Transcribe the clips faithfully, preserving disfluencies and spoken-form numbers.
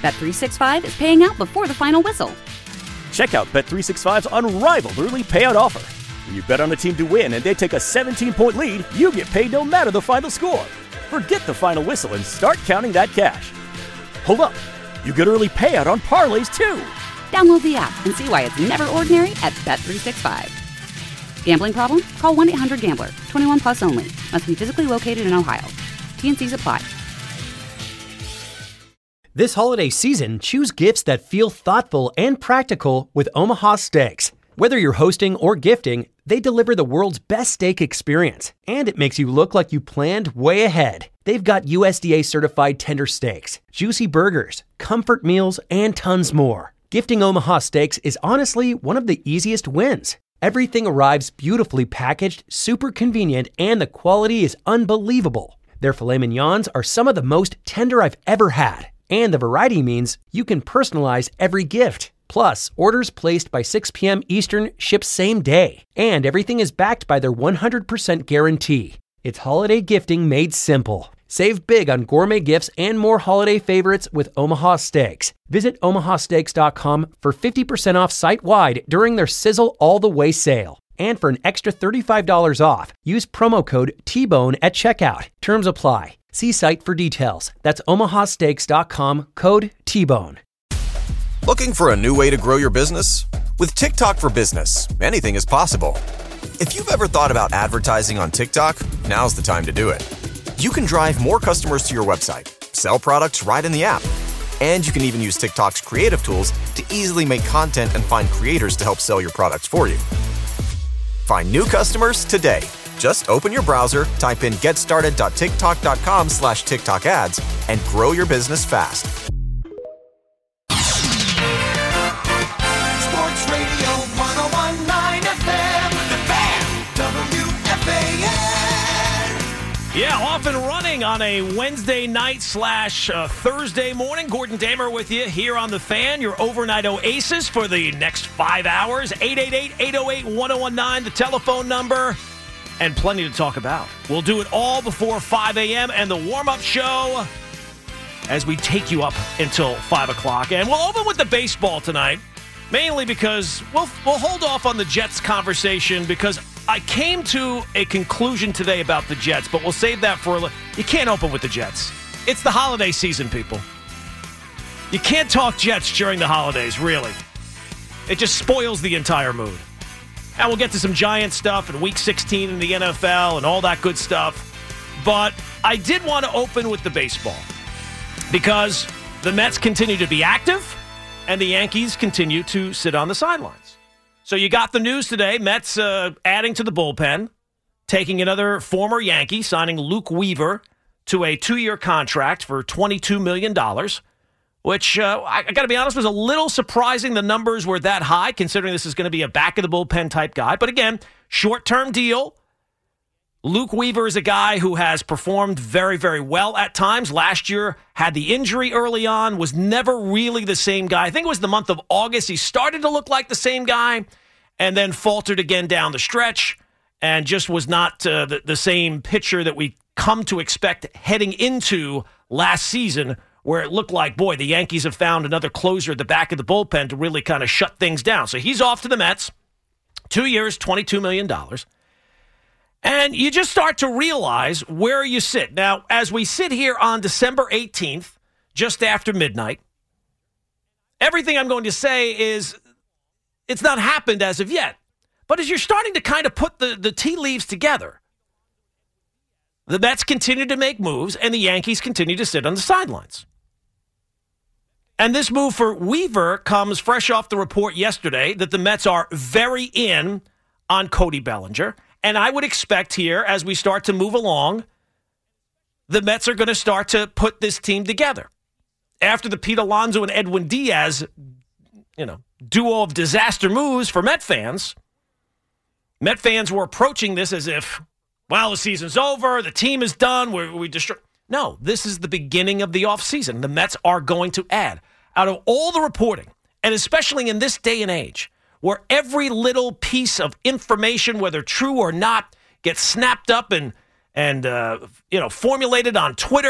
Bet three sixty-five is paying out before the final whistle. Check out Bet three sixty-five's unrivaled early payout offer. When you bet on a team to win and they take a seventeen-point lead, you get paid no matter the final score. Forget the final whistle and start counting that cash. Hold up. You get early payout on parlays, too. Download the app and see why it's never ordinary at Bet three sixty-five. Gambling problem? Call one eight hundred gambler. twenty-one plus only. Must be physically located in Ohio. T N Cs apply. This holiday season, choose gifts that feel thoughtful and practical with Omaha Steaks. Whether you're hosting or gifting, they deliver the world's best steak experience, and it makes you look like you planned way ahead. They've got U S D A-certified tender steaks, juicy burgers, comfort meals, and tons more. Gifting Omaha Steaks is honestly one of the easiest wins. Everything arrives beautifully packaged, super convenient, and the quality is unbelievable. Their filet mignons are some of the most tender I've ever had, and the variety means you can personalize every gift. Plus, orders placed by six p.m. Eastern ship same day, and everything is backed by their one hundred percent guarantee. It's holiday gifting made simple. Save big on gourmet gifts and more holiday favorites with Omaha Steaks. Visit omaha steaks dot com for fifty percent off site-wide during their Sizzle All the Way sale. And for an extra thirty-five dollars off, use promo code T bone at checkout. Terms apply. See site for details. That's omaha steaks dot com, code T bone. Looking for a new way to grow your business? With TikTok for Business, anything is possible. If you've ever thought about advertising on TikTok, now's the time to do it. You can drive more customers to your website, sell products right in the app, and you can even use TikTok's creative tools to easily make content and find creators to help sell your products for you. Find new customers today. Just open your browser, type in getstarted.tiktok.com slash TikTok ads, and grow your business fast. Sports Radio one oh one point nine F M, The Fan, W F A N. Yeah, off and running on a Wednesday night slash uh, Thursday morning. Gordon Damer with you here on The Fan, your overnight oasis for the next five hours. eight eight eight, eight oh eight, one oh one nine, the telephone number, and plenty to talk about. We'll do it all before five a.m. and the warm-up show as we take you up until five o'clock. And we'll open with the baseball tonight, mainly because we'll, we'll hold off on the Jets conversation because I came to a conclusion today about the Jets, but we'll save that for a little. You can't open with the Jets. It's the holiday season, people. You can't talk Jets during the holidays, really. It just spoils the entire mood. And we'll get to some Giant stuff and Week sixteen in the N F L and all that good stuff. But I did want to open with the baseball because the Mets continue to be active and the Yankees continue to sit on the sidelines. So you got the news today, Mets uh, adding to the bullpen, taking another former Yankee, signing Luke Weaver to a two-year contract for twenty-two million dollars, which, uh, I, I got to be honest, was a little surprising the numbers were that high, considering this is going to be a back-of-the-bullpen type guy. But again, short-term deal. Luke Weaver is a guy who has performed very, very well at times. Last year, had the injury early on, was never really the same guy. I think it was the month of August. He started to look like the same guy and then faltered again down the stretch and just was not uh, the, the same pitcher that we come to expect heading into last season, where it looked like, boy, the Yankees have found another closer at the back of the bullpen to really kind of shut things down. So he's off to the Mets. Two years, twenty-two million dollars. And you just start to realize where you sit. Now, as we sit here on December eighteenth, just after midnight, everything I'm going to say is it's not happened as of yet. But as you're starting to kind of put the, the tea leaves together, the Mets continue to make moves and the Yankees continue to sit on the sidelines. And this move for Weaver comes fresh off the report yesterday that the Mets are very in on Cody Bellinger. And I would expect here, as we start to move along, the Mets are going to start to put this team together. After the Pete Alonso and Edwin Diaz, you know, duo of disaster moves for Met fans, Met fans were approaching this as if, well, the season's over, the team is done, we we destroy. No, this is the beginning of the offseason. The Mets are going to add. Out of all the reporting, and especially in this day and age, where every little piece of information, whether true or not, gets snapped up and and uh, you know formulated on Twitter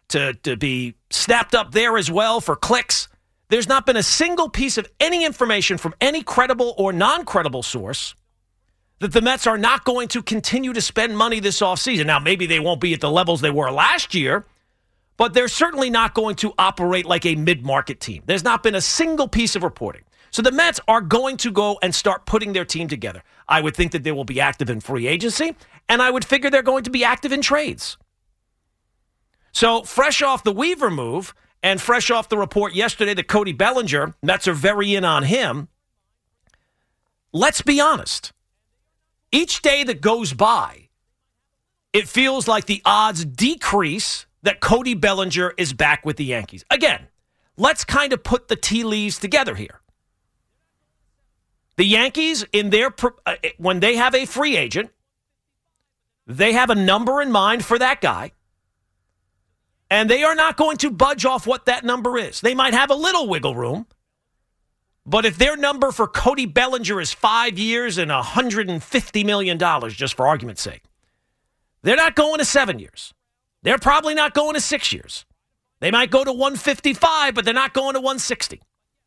to, to be snapped up there as well for clicks. There's not been a single piece of any information from any credible or non-credible source that the Mets are not going to continue to spend money this offseason. Now, maybe they won't be at the levels they were last year, but they're certainly not going to operate like a mid-market team. There's not been a single piece of reporting. So the Mets are going to go and start putting their team together. I would think that they will be active in free agency, and I would figure they're going to be active in trades. So fresh off the Weaver move, and fresh off the report yesterday that Cody Bellinger, Mets are very in on him, let's be honest. Each day that goes by, it feels like the odds decrease that Cody Bellinger is back with the Yankees. Again, let's kind of put the tea leaves together here. The Yankees, in their uh, when they have a free agent, they have a number in mind for that guy, and they are not going to budge off what that number is. They might have a little wiggle room, but if their number for Cody Bellinger is five years and one hundred fifty million dollars, just for argument's sake, they're not going to seven years. They're probably not going to six years. They might go to one fifty-five, but they're not going to one sixty.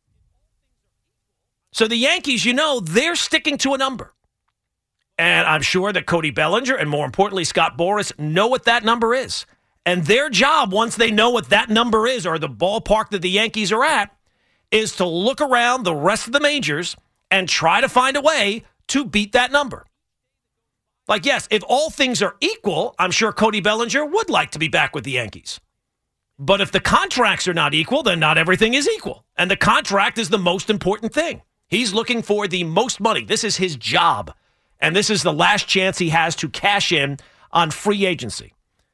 So the Yankees, you know, they're sticking to a number. And I'm sure that Cody Bellinger and, more importantly, Scott Boras know what that number is. And their job, once they know what that number is, or the ballpark that the Yankees are at, is to look around the rest of the majors and try to find a way to beat that number. Like, yes, if all things are equal, I'm sure Cody Bellinger would like to be back with the Yankees. But if the contracts are not equal, then not everything is equal. And the contract is the most important thing. He's looking for the most money. This is his job. And this is the last chance he has to cash in on free agency.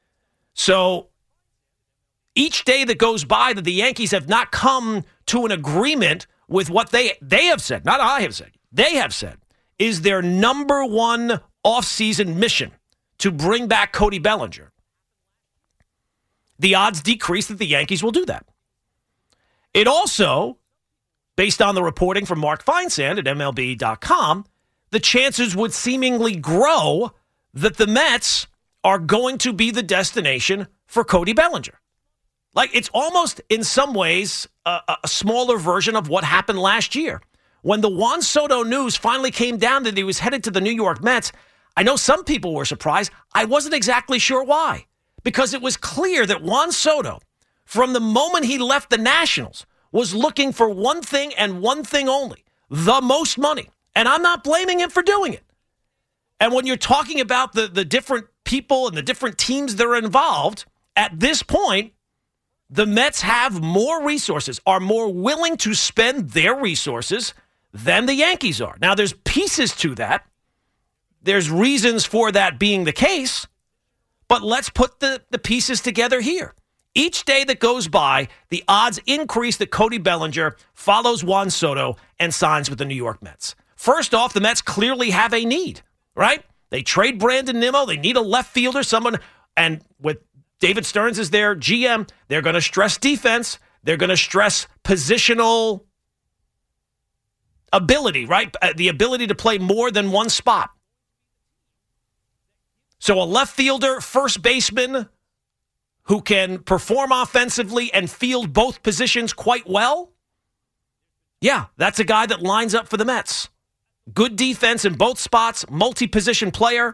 So each day that goes by that the Yankees have not come to an agreement with what they they have said, not I have said, they have said, is their number one offseason mission to bring back Cody Bellinger, the odds decrease that the Yankees will do that. It also, based on the reporting from Mark Feinsand at M L B dot com, the chances would seemingly grow that the Mets are going to be the destination for Cody Bellinger. Like, it's almost, in some ways, a, a smaller version of what happened last year. When the Juan Soto news finally came down that he was headed to the New York Mets, I know some people were surprised. I wasn't exactly sure why. Because it was clear that Juan Soto, from the moment he left the Nationals, was looking for one thing and one thing only, the most money. And I'm not blaming him for doing it. And when you're talking about the, the different people and the different teams that are involved, at this point, the Mets have more resources, are more willing to spend their resources than the Yankees are. Now, there's pieces to that. There's reasons for that being the case. But let's put the, the pieces together here. Each day that goes by, the odds increase that Cody Bellinger follows Juan Soto and signs with the New York Mets. First off, the Mets clearly have a need, right? They trade Brandon Nimmo. They need a left fielder, someone, and with David Stearns as their G M, they're going to stress defense. They're going to stress positional ability, right? The ability to play more than one spot. So a left fielder, first baseman who can perform offensively and field both positions quite well, yeah, that's a guy that lines up for the Mets. Good defense in both spots, multi-position player.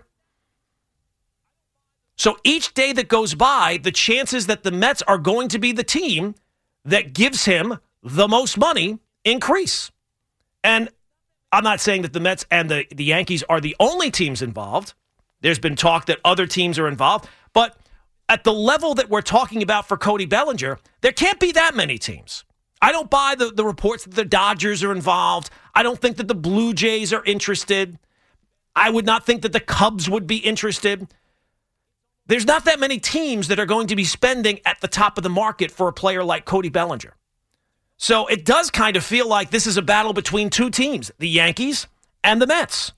So each day that goes by, the chances that the Mets are going to be the team that gives him the most money increase. And I'm not saying that the Mets and the, the Yankees are the only teams involved. There's been talk that other teams are involved. But at the level that we're talking about for Cody Bellinger, there can't be that many teams. I don't buy the, the reports that the Dodgers are involved. I don't think that the Blue Jays are interested. I would not think that the Cubs would be interested. There's not that many teams that are going to be spending at the top of the market for a player like Cody Bellinger. So it does kind of feel like this is a battle between two teams, the Yankees and the Mets.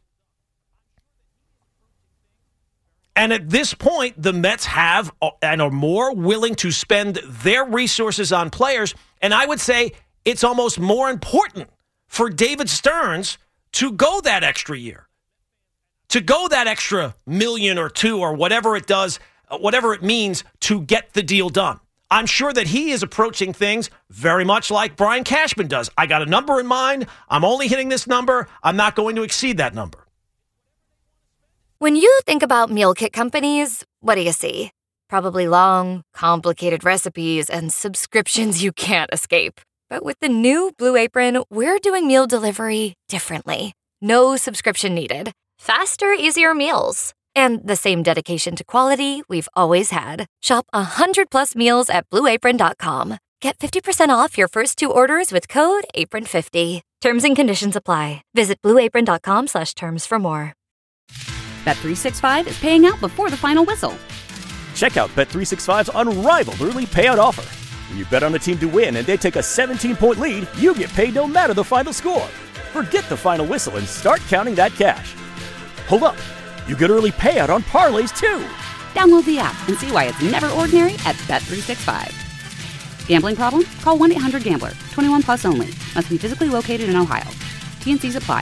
And at this point, the Mets have and are more willing to spend their resources on players. And I would say it's almost more important for David Stearns to go that extra year, to go that extra million or two or whatever it does, whatever it means to get the deal done. I'm sure that he is approaching things very much like Brian Cashman does. I got a number in mind. I'm only hitting this number. I'm not going to exceed that number. When you think about meal kit companies, what do you see? Probably long, complicated recipes and subscriptions you can't escape. But with the new Blue Apron, we're doing meal delivery differently. No subscription needed. Faster, easier meals. And the same dedication to quality we've always had. Shop one hundred plus meals at blue apron dot com. Get fifty percent off your first two orders with code apron fifty. Terms and conditions apply. Visit blue apron dot com slash terms for more. Bet three sixty-five is paying out before the final whistle. Check out Bet three sixty-five's unrivaled early payout offer. When you bet on a team to win and they take a seventeen-point lead, you get paid no matter the final score. Forget the final whistle and start counting that cash. Hold up. You get early payout on parlays, too. Download the app and see why it's never ordinary at Bet three sixty-five. Gambling problem? Call one eight hundred gambler. twenty-one plus only. Must be physically located in Ohio. T N Cs apply.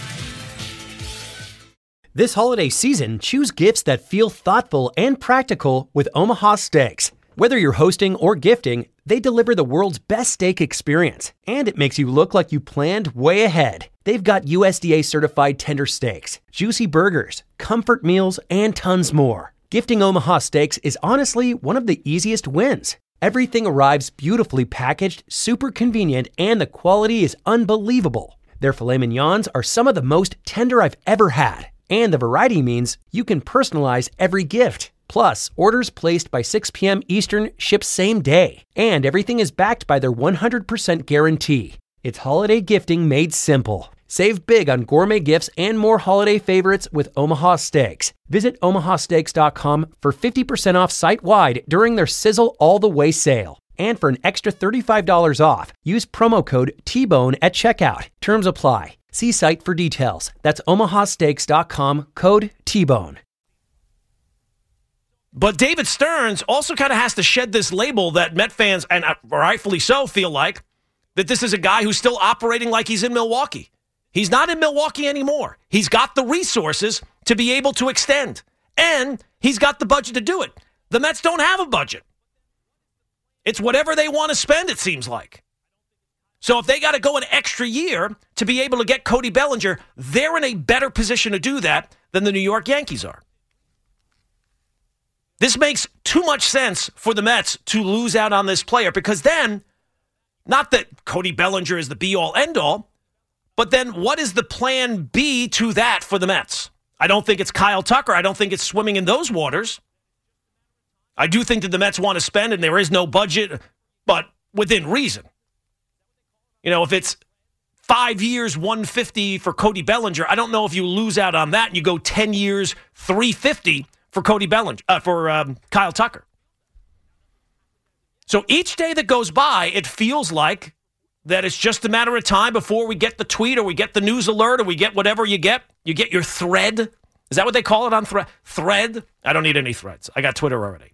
This holiday season, choose gifts that feel thoughtful and practical with Omaha Steaks. Whether you're hosting or gifting, they deliver the world's best steak experience, and it makes you look like you planned way ahead. They've got U S D A-certified tender steaks, juicy burgers, comfort meals, and tons more. Gifting Omaha Steaks is honestly one of the easiest wins. Everything arrives beautifully packaged, super convenient, and the quality is unbelievable. Their filet mignons are some of the most tender I've ever had, and the variety means you can personalize every gift. Plus, orders placed by six p.m. Eastern ship same day, and everything is backed by their one hundred percent guarantee. It's holiday gifting made simple. Save big on gourmet gifts and more holiday favorites with Omaha Steaks. Visit omaha steaks dot com for fifty percent off site-wide during their Sizzle All the Way sale. And for an extra thirty-five dollars off, use promo code T bone at checkout. Terms apply. See site for details. That's omaha steaks dot com, code T bone. But David Stearns also kind of has to shed this label that Met fans, and rightfully so, feel like, that this is a guy who's still operating like he's in Milwaukee. He's not in Milwaukee anymore. He's got the resources to be able to extend, and he's got the budget to do it. The Mets don't have a budget. It's whatever they want to spend, it seems like. So if they got to go an extra year to be able to get Cody Bellinger, they're in a better position to do that than the New York Yankees are. This makes too much sense for the Mets to lose out on this player, because then, not that Cody Bellinger is the be-all, end-all, but then what is the plan B to that for the Mets? I don't think it's Kyle Tucker. I don't think it's swimming in those waters. I do think that the Mets want to spend, and there is no budget, but within reason. You know, if it's five years, one hundred fifty for Cody Bellinger, I don't know if you lose out on that and you go ten years, three hundred fifty for Cody Bellinger, uh, for um, Kyle Tucker. So each day that goes by, it feels like that it's just a matter of time before we get the tweet or we get the news alert or we get whatever you get. You get your thread. Is that what they call it on thread? Thread? I don't need any threads. I got Twitter already.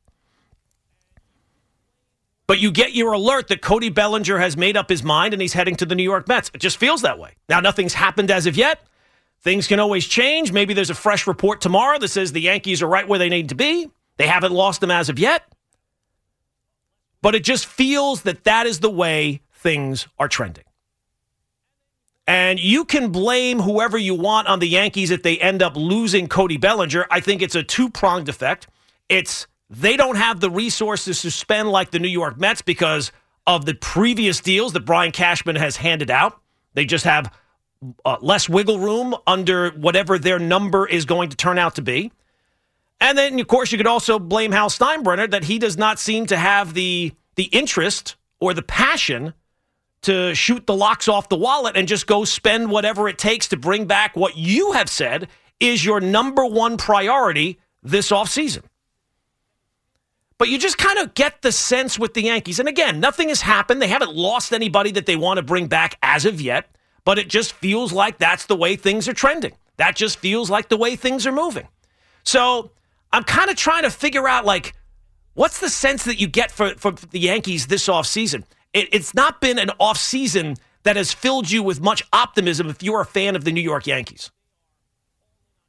But you get your alert that Cody Bellinger has made up his mind and he's heading to the New York Mets. It just feels that way. Now, nothing's happened as of yet. Things can always change. Maybe there's a fresh report tomorrow that says the Yankees are right where they need to be. They haven't lost them as of yet. But it just feels that that is the way things are trending. And you can blame whoever you want on the Yankees if they end up losing Cody Bellinger. I think it's a two-pronged effect. It's they don't have the resources to spend like the New York Mets because of the previous deals that Brian Cashman has handed out. They just have uh, less wiggle room under whatever their number is going to turn out to be. And then, of course, you could also blame Hal Steinbrenner that he does not seem to have the the interest or the passion to shoot the locks off the wallet and just go spend whatever it takes to bring back what you have said is your number one priority this offseason. But you just kind of get the sense with the Yankees. And again, nothing has happened. They haven't lost anybody that they want to bring back as of yet. But it just feels like that's the way things are trending. That just feels like the way things are moving. So I'm kind of trying to figure out, like, what's the sense that you get for, for the Yankees this offseason? It, it's not been an offseason that has filled you with much optimism if you're a fan of the New York Yankees.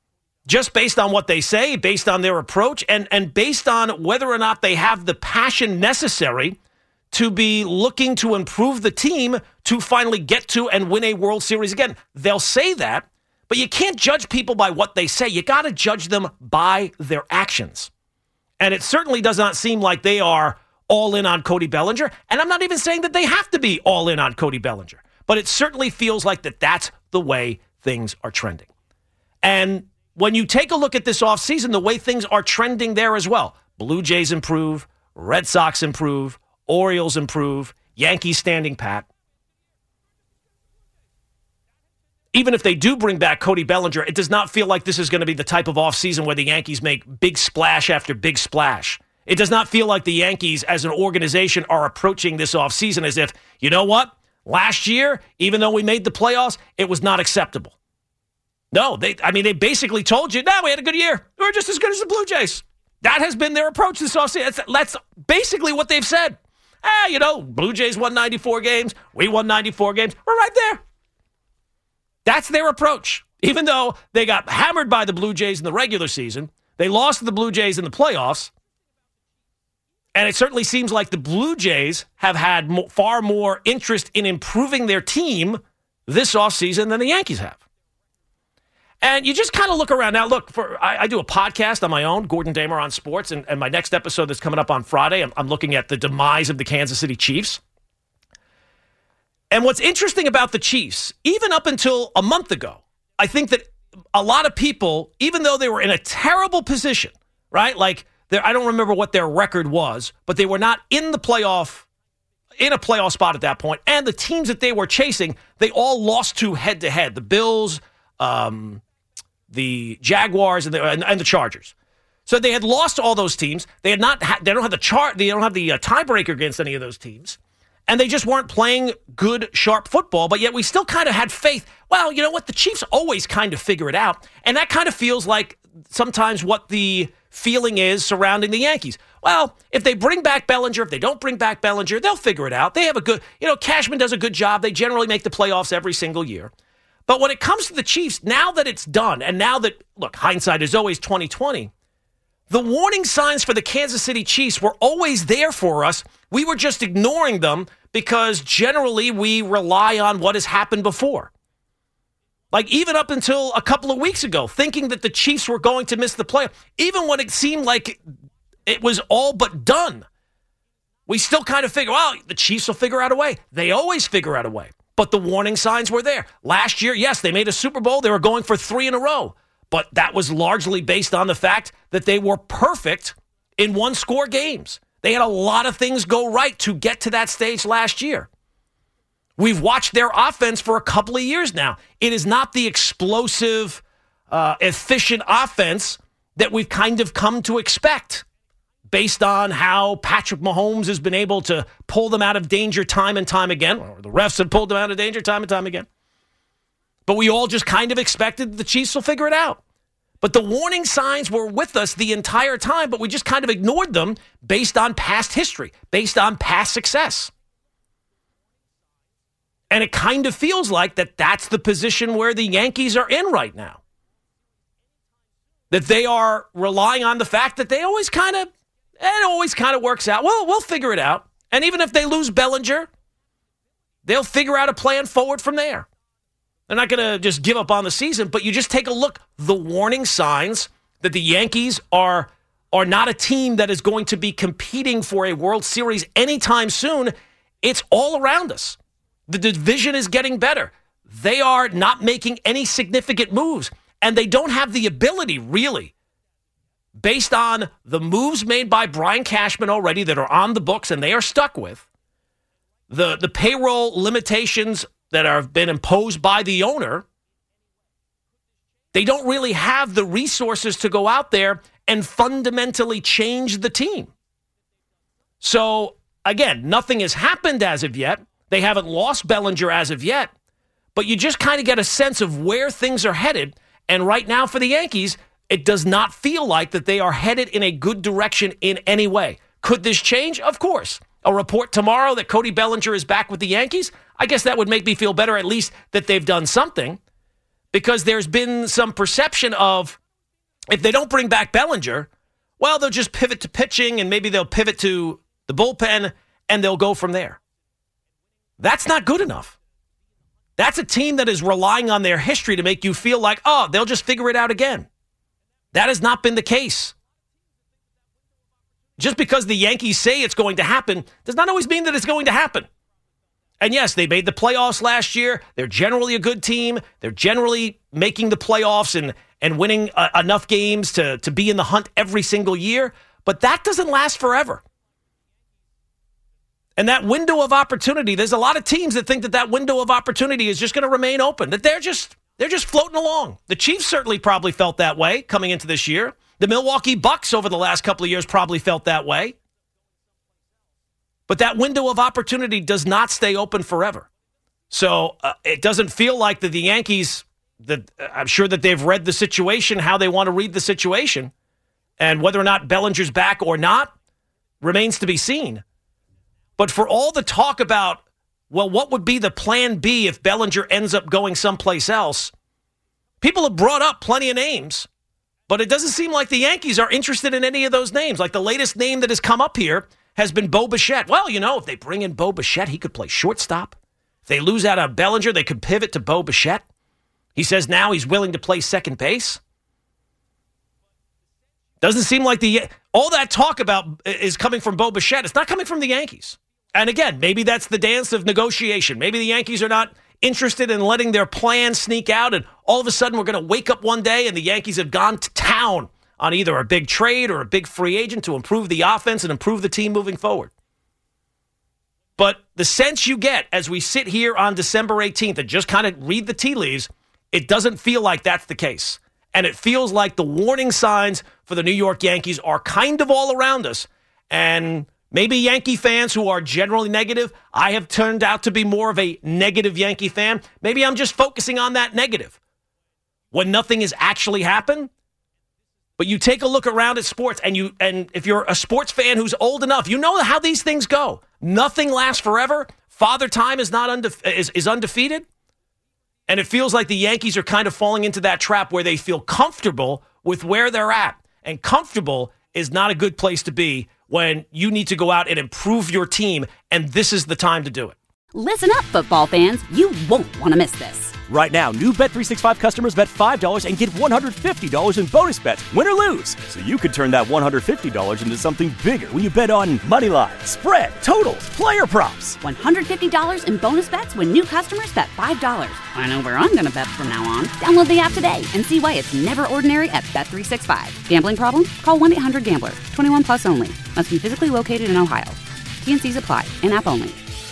just based on what they say, based on their approach, and, and based on whether or not they have the passion necessary to be looking to improve the team to finally get to and win a World Series again. They'll say that, but you can't judge people by what they say. You got to judge them by their actions. And it certainly does not seem like they are all in on Cody Bellinger. And I'm not even saying that they have to be all in on Cody Bellinger. But it certainly feels like that that's the way things are trending. And when you take a look at this offseason, the way things are trending there as well. Blue Jays improve, Red Sox improve, Orioles improve, Yankees standing pat. Even if they do bring back Cody Bellinger, it does not feel like this is going to be the type of offseason where the Yankees make big splash after big splash. It does not feel like the Yankees as an organization are approaching this offseason as if, you know what? Last year, even though we made the playoffs, it was not acceptable. No, they. I mean, they basically told you, no, we had a good year. We were just as good as the Blue Jays. That has been their approach this offseason. That's, that's basically what they've said. Ah, you know, Blue Jays won ninety-four games. We won ninety-four games. We're right there. That's their approach. Even though they got hammered by the Blue Jays in the regular season, they lost to the Blue Jays in the playoffs, and it certainly seems like the Blue Jays have had mo- far more interest in improving their team this offseason than the Yankees have. And you just kind of look around. Now, look, for I, I do a podcast on my own, Gordon Damer on Sports, and, and my next episode that's coming up on Friday, I'm, I'm looking at the demise of the Kansas City Chiefs. And what's interesting about the Chiefs, even up until a month ago, I think that a lot of people, even though they were in a terrible position, right? Like, I don't remember what their record was, but they were not in the playoff, in a playoff spot at that point. And the teams that they were chasing, they all lost to head-to-head. The Bills, um... the Jaguars and the, and, and the Chargers. So they had lost all those teams. They had not. Ha- they don't have the chart. They don't have the uh, tiebreaker against any of those teams, and they just weren't playing good, sharp football. But yet we still kind of had faith. Well, you know what? The Chiefs always kind of figure it out, and that kind of feels like sometimes what the feeling is surrounding the Yankees. Well, if they bring back Bellinger, if they don't bring back Bellinger, they'll figure it out. They have a good. You know, Cashman does a good job. They generally make the playoffs every single year. But when it comes to the Chiefs, now that it's done, and now that, look, hindsight is always twenty twenty, the warning signs for the Kansas City Chiefs were always there for us. We were just ignoring them because generally we rely on what has happened before. Like even up until a couple of weeks ago, thinking that the Chiefs were going to miss the playoff, even when it seemed like it was all but done, we still kind of figure, well, the Chiefs will figure out a way. They always figure out a way. But the warning signs were there. Last year, yes, they made a Super Bowl. They were going for three in a row. But that was largely based on the fact that they were perfect in one-score games. They had a lot of things go right to get to that stage last year. We've watched their offense for a couple of years now. It is not the explosive, uh, efficient offense that we've kind of come to expect, based on how Patrick Mahomes has been able to pull them out of danger time and time again, or the refs have pulled them out of danger time and time again. But we all just kind of expected the Chiefs will figure it out. But the warning signs were with us the entire time, but we just kind of ignored them based on past history, based on past success. And it kind of feels like that that's the position where the Yankees are in right now. That they are relying on the fact that they always kind of It always kind of works out. Well, we'll figure it out. And even if they lose Bellinger, they'll figure out a plan forward from there. They're not going to just give up on the season, but you just take a look. The warning signs that the Yankees are, are not a team that is going to be competing for a World Series anytime soon. It's all around us. The division is getting better. They are not making any significant moves, and they don't have the ability, really, based on the moves made by Brian Cashman already that are on the books and they are stuck with, the, the payroll limitations that have been imposed by the owner, they don't really have the resources to go out there and fundamentally change the team. So, again, nothing has happened as of yet. They haven't lost Bellinger as of yet. But you just kind of get a sense of where things are headed. And right now for the Yankees, it does not feel like that they are headed in a good direction in any way. Could this change? Of course. A report tomorrow that Cody Bellinger is back with the Yankees, I guess that would make me feel better, at least that they've done something, because there's been some perception of, if they don't bring back Bellinger, well, they'll just pivot to pitching and maybe they'll pivot to the bullpen and they'll go from there. That's not good enough. That's a team that is relying on their history to make you feel like, oh, they'll just figure it out again. That has not been the case. Just because the Yankees say it's going to happen does not always mean that it's going to happen. And yes, they made the playoffs last year. They're generally a good team. They're generally making the playoffs and, and winning uh, enough games to, to be in the hunt every single year. But that doesn't last forever. And that window of opportunity, there's a lot of teams that think that that window of opportunity is just going to remain open, that they're just they're just floating along. The Chiefs certainly probably felt that way coming into this year. The Milwaukee Bucks over the last couple of years probably felt that way. But that window of opportunity does not stay open forever. So uh, it doesn't feel like that the Yankees, that uh, I'm sure that they've read the situation, how they want to read the situation, and whether or not Bellinger's back or not remains to be seen. But for all the talk about, well, what would be the plan B if Bellinger ends up going someplace else, people have brought up plenty of names, but it doesn't seem like the Yankees are interested in any of those names. Like the latest name that has come up here has been Bo Bichette. Well, you know, if they bring in Bo Bichette, he could play shortstop. If they lose out on Bellinger, they could pivot to Bo Bichette. He says now he's willing to play second base. Doesn't seem like the all that talk about is coming from Bo Bichette. It's not coming from the Yankees. And again, maybe that's the dance of negotiation. Maybe the Yankees are not interested in letting their plan sneak out, and all of a sudden we're going to wake up one day and the Yankees have gone to town on either a big trade or a big free agent to improve the offense and improve the team moving forward. But the sense you get as we sit here on December eighteenth and just kind of read the tea leaves, it doesn't feel like that's the case. And it feels like the warning signs for the New York Yankees are kind of all around us. And maybe Yankee fans who are generally negative, I have turned out to be more of a negative Yankee fan. Maybe I'm just focusing on that negative when nothing has actually happened. But you take a look around at sports, and you and if you're a sports fan who's old enough, you know how these things go. Nothing lasts forever. Father Time is not unde- is, is undefeated. And it feels like the Yankees are kind of falling into that trap where they feel comfortable with where they're at. And comfortable is not a good place to be when you need to go out and improve your team, and this is the time to do it. Listen up, football fans. You won't want to miss this. Right now, new Bet three sixty-five customers bet five dollars and get one hundred fifty dollars in bonus bets, win or lose. So you could turn that one hundred fifty dollars into something bigger when you bet on money line, spread, totals, player props. one hundred fifty dollars in bonus bets when new customers bet five dollars. I know where I'm going to bet from now on. Download the app today and see why it's never ordinary at Bet three sixty-five. Gambling problem? Call one eight hundred gambler. twenty-one plus only. Must be physically located in Ohio. T and C's apply. In-app only.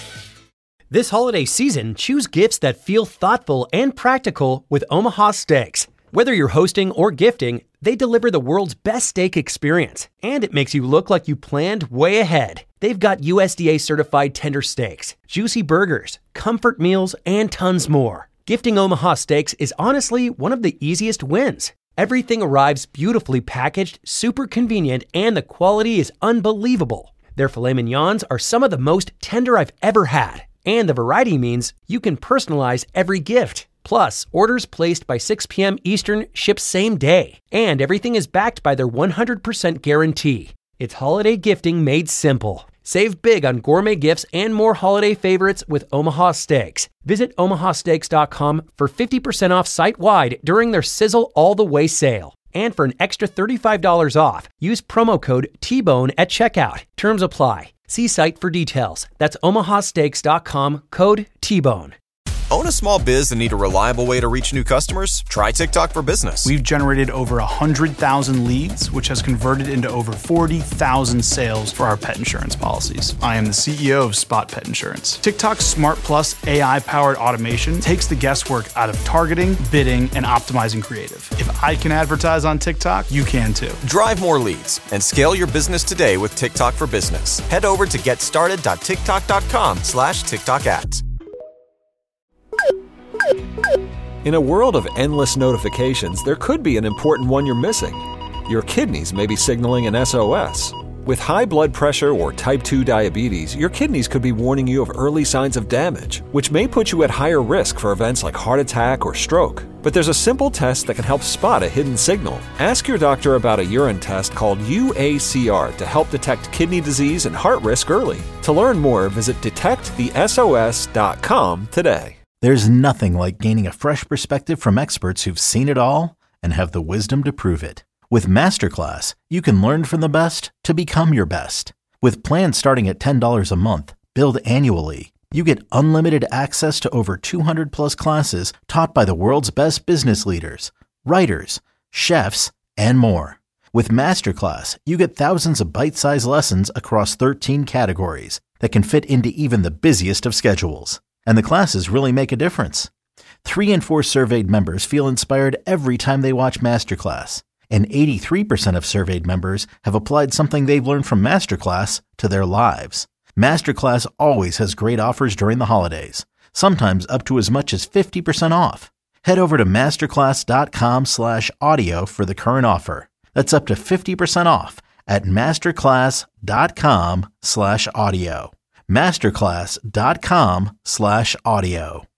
This holiday season, choose gifts that feel thoughtful and practical with Omaha Steaks. Whether you're hosting or gifting, they deliver the world's best steak experience, and it makes you look like you planned way ahead. They've got U S D A-certified tender steaks, juicy burgers, comfort meals, and tons more. Gifting Omaha Steaks is honestly one of the easiest wins. Everything arrives beautifully packaged, super convenient, and the quality is unbelievable. Their filet mignons are some of the most tender I've ever had. And the variety means you can personalize every gift. Plus, orders placed by six p.m. Eastern ship same day. And everything is backed by their one hundred percent guarantee. It's holiday gifting made simple. Save big on gourmet gifts and more holiday favorites with Omaha Steaks. Visit omaha steaks dot com for fifty percent off site-wide during their Sizzle All the Way sale. And for an extra thirty-five dollars off, use promo code T Bone at checkout. Terms apply. See site for details. That's omaha steaks dot com, code T Bone. Own a small biz and need a reliable way to reach new customers? Try TikTok for Business. We've generated over one hundred thousand leads, which has converted into over forty thousand sales for our pet insurance policies. I am the C E O of Spot Pet Insurance. TikTok's Smart Plus A I-powered automation takes the guesswork out of targeting, bidding, and optimizing creative. If I can advertise on TikTok, you can too. Drive more leads and scale your business today with TikTok for Business. Head over to getstarted.tiktok.com slash TikTok ads. In a world of endless notifications, there could be an important one you're missing. Your kidneys may be signaling an S O S. With high blood pressure or type two diabetes, your kidneys could be warning you of early signs of damage, which may put you at higher risk for events like heart attack or stroke. But there's a simple test that can help spot a hidden signal. Ask your doctor about a urine test called U A C R to help detect kidney disease and heart risk early. To learn more, visit detect the S O S dot com today. There's nothing like gaining a fresh perspective from experts who've seen it all and have the wisdom to prove it. With Masterclass, you can learn from the best to become your best. With plans starting at ten dollars a month, billed annually, you get unlimited access to over two hundred plus classes taught by the world's best business leaders, writers, chefs, and more. With Masterclass, you get thousands of bite-sized lessons across thirteen categories that can fit into even the busiest of schedules. And the classes really make a difference. Three in four surveyed members feel inspired every time they watch Masterclass. And eighty-three percent of surveyed members have applied something they've learned from Masterclass to their lives. Masterclass always has great offers during the holidays, sometimes up to as much as fifty percent off. Head over to masterclass.com slash audio for the current offer. That's up to fifty percent off at masterclass.com slash audio. masterclass.com slash audio.